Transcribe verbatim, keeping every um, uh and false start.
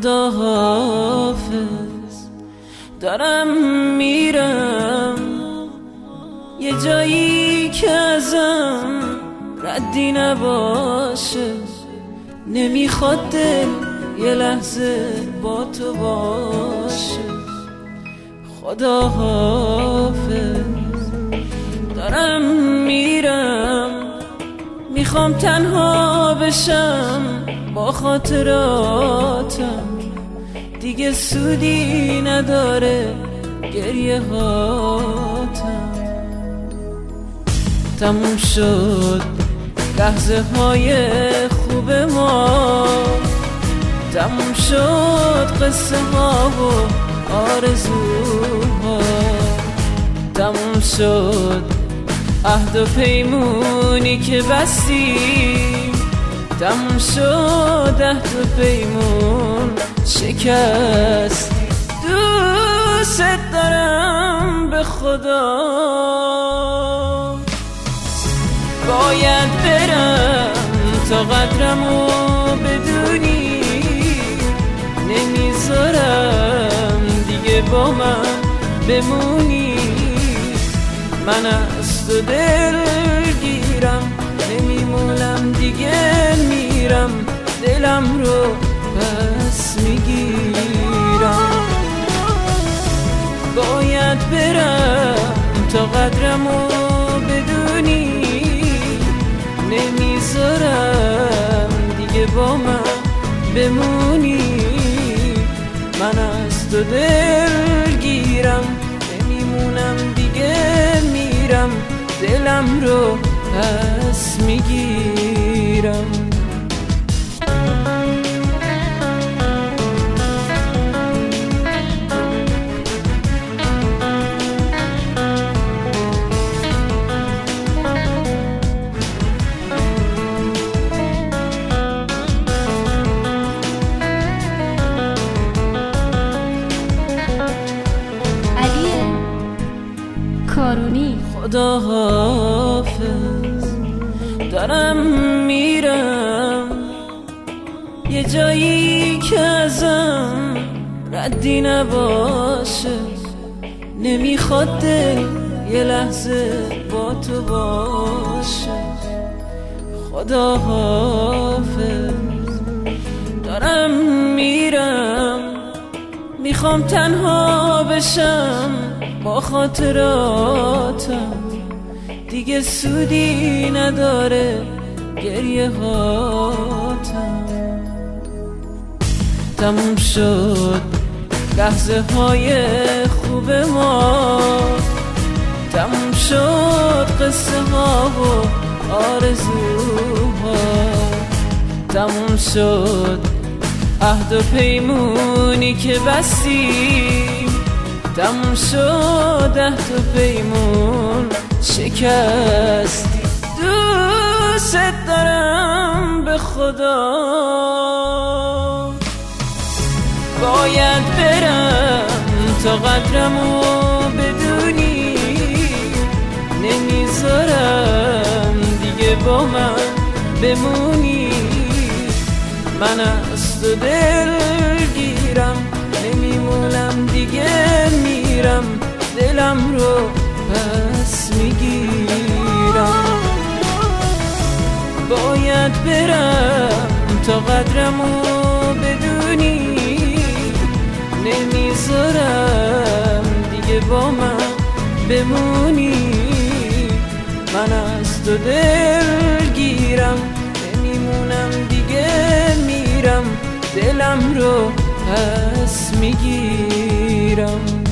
خدا حافظ، دارم میرم یه جایی که ازم ردی نباشه. نمیخواد دل یه لحظه با تو باشه. خدا حافظ، دارم میرم، میخوام تنها بشم با خاطراتم. دیگه سودی نداره گریه هاتم. تموم شد لحظه های خوب ما، تموم شد قصه ها و آرزوها، تموم شد عهد و پیمونی که بستیم، تموم شد عهد و پیمون شکستی. دوست دارم به خدا، باید برم تا قدرمو بدونی. نمیذارم دیگه با من بمونی. من از تو دل گیرم، نمیمونم دیگه میرم، دلم رو پس میگیرم. باید برم تا قدرمو بدونی. نمیذارم دیگه با من بمونی. من از تو دل گیرم، نمیمونم دیگه میرم، دلم رو پس میگیرم. کارونی. خدا حافظ، دارم میرم یه جایی که ازم ردی نباشه. نمیخواد دل یه لحظه با تو باشه. خدا حافظ، دارم میرم، میخوام تنها بشم با خاطراتم. دیگه سودی نداره گریه هاتم. تموم شد لحظه های خوب ما، تموم شد قصه ها و آرزوها، تموم شد عهد و پیمونی که بستیم، تموم شد عهد و پیمون شکستی. دوست دارم به خدا، باید برم تا قدرمو بدونی. نمیذارم دیگه با من بمونی. من از تو دل گیرم، نمیمونم دیگه میرم، دلم رو پس میگیرم. باید برم تا قدرمو بدونی. نمیذارم دیگه با من بمونی. من از تو دل گیرم، نمیمونم دیگه میرم، دلم رو پس میگیرم.